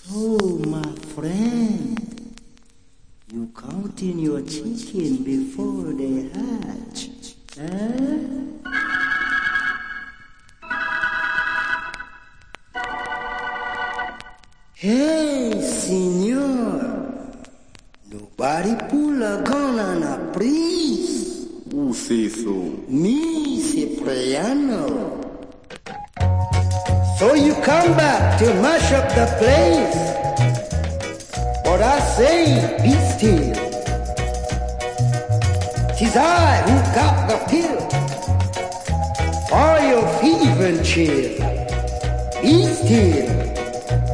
So, my friend, you counting your chicken before they hatch, eh? Hey, senor, nobody pull a gun on a priest. Who say so? Me, Cipriano. So you come back to mash up the place, but I say, be still. 'Tis I who got the pill for your fever chill. Be still.